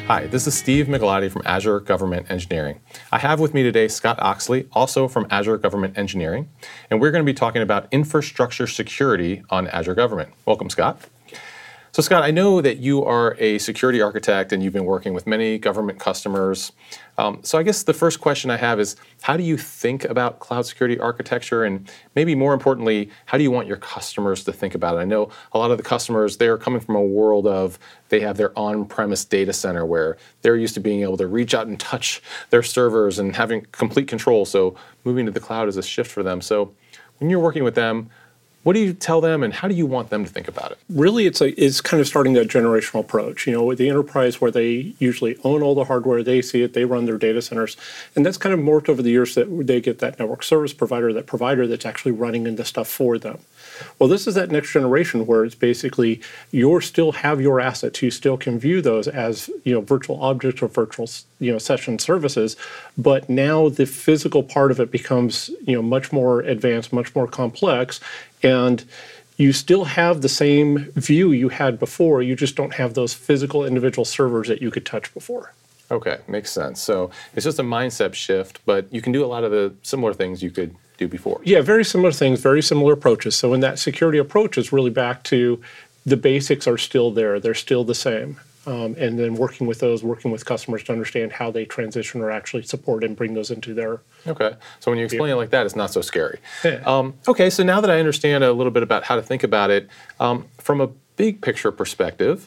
Hi, this is Steve Migalotti from Azure Government Engineering. I have with me today Scott Oxley, also from Azure Government Engineering, and we're going to be talking about infrastructure security on Azure Government. Welcome, Scott. So Scott, I know that you are a security architect and you've been working with many government customers. So I guess the first question I have is, how do you think about cloud security architecture? And maybe more importantly, how do you want your customers to think about it? I know a lot of the customers, they're coming from a world of, they have their on-premise data center where they're used to being able to reach out and touch their servers and having complete control. So moving to the cloud is a shift for them. So when you're working with them, what do you tell them, and how do you want them to think about it? Really, it's kind of starting that generational approach. You know, with the enterprise where they usually own all the hardware, they see it, they run their data centers, and that's kind of morphed over the years that they get that network service provider, that provider that's actually running into stuff for them. Well, this is that next generation where it's basically you still have your assets, you still can view those as virtual objects or virtual session services, but now the physical part of it becomes much more advanced, much more complex. And you still have the same view you had before, you just don't have those physical individual servers that you could touch before. Okay, makes sense. So it's just a mindset shift, but you can do a lot of the similar things you could do before. Yeah, very similar things, very similar approaches. So in that security approach is really back to the basics are still there, they're still the same. And then working with customers to understand how they transition or actually support and bring those into their... Okay, so when you explain it like that, it's not so scary. Yeah. Okay, so now that I understand a little bit about how to think about it, from a big picture perspective,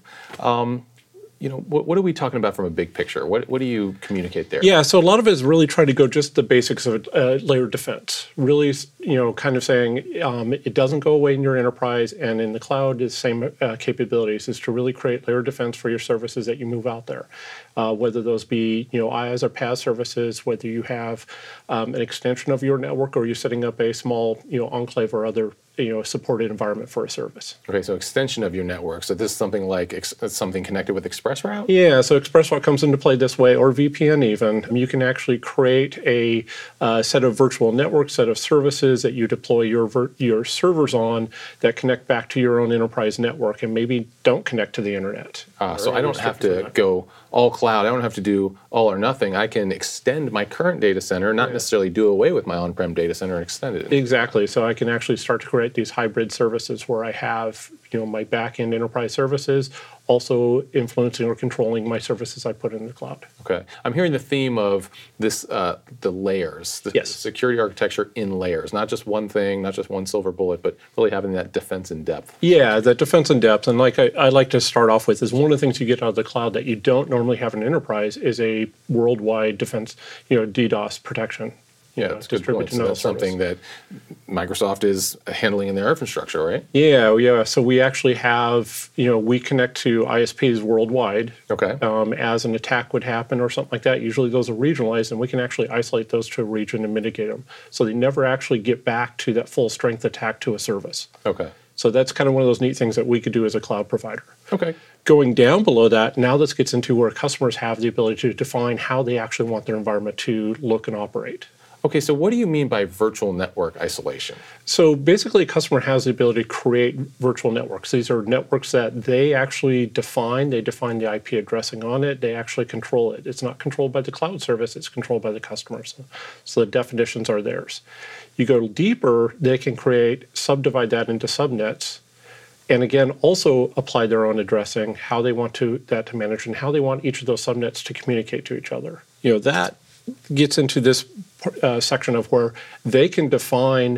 what are we talking about from a big picture? What do you communicate there? Yeah, so a lot of it is really trying to go just the basics of layered defense. Really, kind of saying it doesn't go away in your enterprise, and in the cloud, the same capabilities is to really create layered defense for your services that you move out there. Whether those be IaaS or PaaS services, whether you have an extension of your network or you're setting up a small enclave or other supported environment for a service. Okay, so extension of your network. So this is something like something connected with ExpressRoute? Yeah, so ExpressRoute comes into play this way, or VPN even. You can actually create a set of virtual network, set of services that you deploy your servers on that connect back to your own enterprise network and maybe don't connect to the internet. So I don't have to go all cloud. I don't have to do all or nothing. I can extend my current data center, not necessarily do away with my on-prem data center and extend it. Exactly. So I can actually start to create these hybrid services where I have my back-end enterprise services also influencing or controlling my services I put in the cloud. Okay. I'm hearing the theme of this, the layers, the security architecture in layers, not just one thing, not just one silver bullet, but really having that defense in depth. Yeah, that defense in depth. And like I like to start off with is one of the things you get out of the cloud that you don't normally have in enterprise is a worldwide defense, DDoS protection. Yeah, that's a good point. So that's something that Microsoft is handling in their infrastructure, right? Yeah. So we actually have, we connect to ISPs worldwide. Okay. As an attack would happen or something like that, usually those are regionalized, and we can actually isolate those to a region and mitigate them. So they never actually get back to that full strength attack to a service. Okay. So that's kind of one of those neat things that we could do as a cloud provider. Okay. Going down below that, now this gets into where customers have the ability to define how they actually want their environment to look and operate. Okay, so what do you mean by virtual network isolation? So basically, a customer has the ability to create virtual networks. These are networks that they actually define. They define the IP addressing on it. They actually control it. It's not controlled by the cloud service. It's controlled by the customer. So the definitions are theirs. You go deeper, they can subdivide that into subnets, and again, also apply their own addressing, how they want that to manage, and how they want each of those subnets to communicate to each other. That gets into this section of where they can define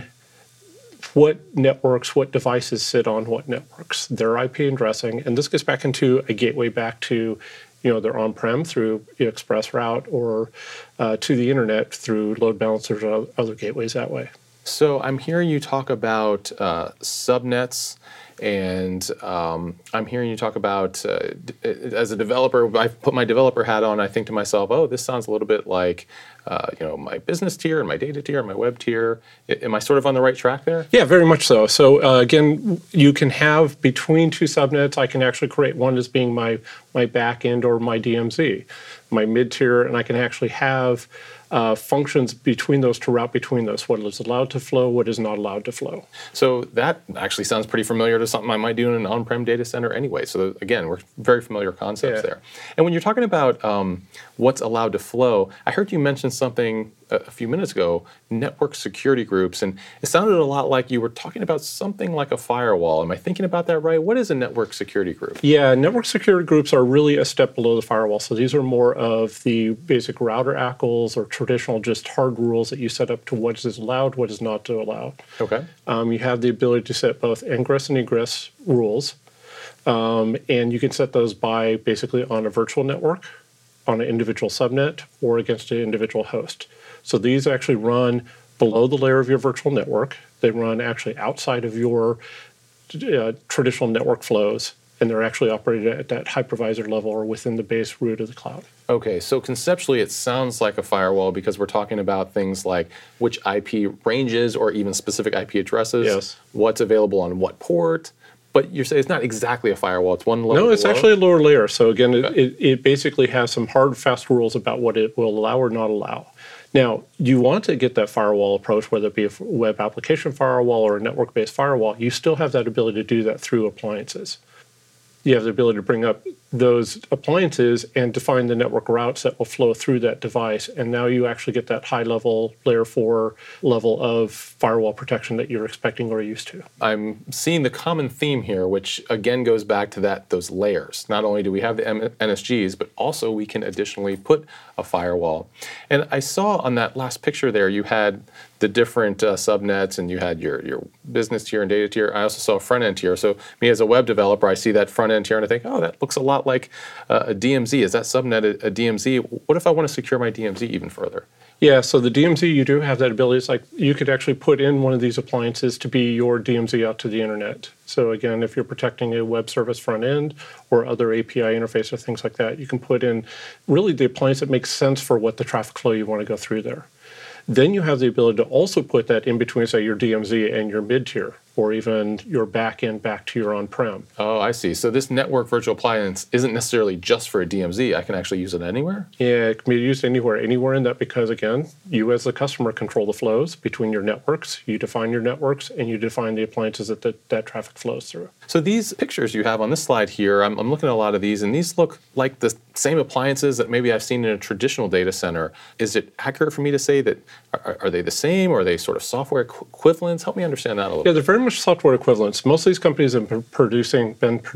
what networks, what devices sit on what networks, their IP addressing, and this gets back into a gateway back to their on-prem through ExpressRoute or to the internet through load balancers or other gateways that way. So I'm hearing you talk about subnets, and I'm hearing you talk about, as a developer, I put my developer hat on, I think to myself, oh, this sounds a little bit like my business tier and my data tier and my web tier. Am I sort of on the right track there? Yeah, very much so. So again, you can have between two subnets, I can actually create one as being my back end or my DMZ, my mid tier, and I can actually have functions between those to route between those, what is allowed to flow, what is not allowed to flow. So that actually sounds pretty familiar to something I might do in an on-prem data center anyway. So again, we're very familiar concepts there. And when you're talking about what's allowed to flow, I heard you mention something a few minutes ago, network security groups, and it sounded a lot like you were talking about something like a firewall. Am I thinking about that right? What is a network security group? Yeah, network security groups are really a step below the firewall. So these are more of the basic router ACLs or traditional just hard rules that you set up to what is allowed, what is not to allow. Okay. You have the ability to set both ingress and egress rules, and you can set those by basically on a virtual network, on an individual subnet, or against an individual host. So these actually run below the layer of your virtual network. They run actually outside of your traditional network flows, and they're actually operated at that hypervisor level or within the base root of the cloud. Okay, so conceptually it sounds like a firewall because we're talking about things like which IP ranges or even specific IP addresses, what's available on what port. But you're saying it's not exactly a firewall, it's one level No, it's below? actually a lower layer. So again, it basically has some hard, fast rules about what it will allow or not allow. Now, you want to get that firewall approach, whether it be a web application firewall or a network-based firewall, you still have that ability to do that through appliances. You have the ability to bring up those appliances and define the network routes that will flow through that device. And now you actually get that high-level, layer 4 level of firewall protection that you're expecting or used to. I'm seeing the common theme here, which again goes back to those layers. Not only do we have the NSGs, but also we can additionally put a firewall. And I saw on that last picture there, you had the different subnets, and you had your business tier and data tier. I also saw a front end tier. So me as a web developer, I see that front end tier and I think, oh, that looks a lot like a DMZ. Is that subnet a DMZ? What if I want to secure my DMZ even further? Yeah, so the DMZ, you do have that ability. It's like you could actually put in one of these appliances to be your DMZ out to the internet. So again, if you're protecting a web service front end or other API interface or things like that, you can put in really the appliance that makes sense for what the traffic flow you want to go through there. Then you have the ability to also put that in between, say, your DMZ and your mid-tier, or even your back-end back to your on-prem. Oh, I see. So this network virtual appliance isn't necessarily just for a DMZ. I can actually use it anywhere? Yeah, it can be used anywhere in that because, again, you as the customer control the flows between your networks. You define your networks, and you define the appliances that traffic flows through. So these pictures you have on this slide here, I'm looking at a lot of these, and these look like the same appliances that maybe I've seen in a traditional data center. Is it accurate for me to say that, are they the same, or are they sort of software equivalents? Help me understand that a little bit. Yeah, they're very much software equivalents. Most of these companies have been producing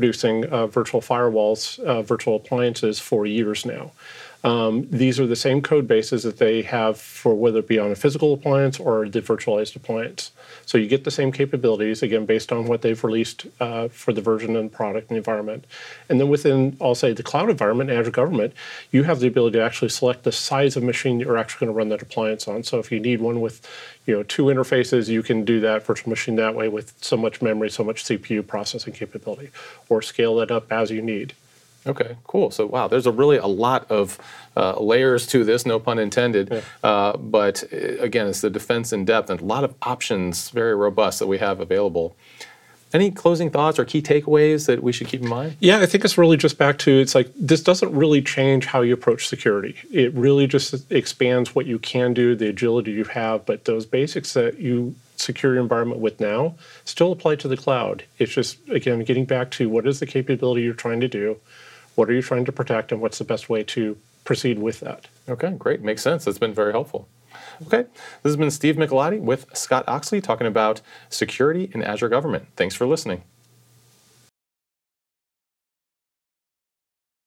virtual firewalls, virtual appliances for years now. These are the same code bases that they have for whether it be on a physical appliance or the virtualized appliance. So you get the same capabilities, again, based on what they've released for the version and product and environment. And then within, I'll say, the cloud environment, Azure Government, you have the ability to actually select the size of machine you're actually going to run that appliance on. So if you need one with 2 interfaces, you can do that virtual machine that way with so much memory, so much CPU processing capability, or scale that up as you need. Okay, cool. So, wow, there's a lot of layers to this, no pun intended. Yeah. But again, it's the defense in depth and a lot of options, very robust, that we have available. Any closing thoughts or key takeaways that we should keep in mind? Yeah, I think it's really just back to, it's like, this doesn't really change how you approach security. It really just expands what you can do, the agility you have, but those basics that you secure your environment with now still apply to the cloud. It's just, again, getting back to what is the capability you're trying to do, what are you trying to protect, and what's the best way to proceed with that. Okay, great. Makes sense. That's been very helpful. Okay, this has been Steve Michelotti with Scott Oxley talking about security in Azure Government. Thanks for listening.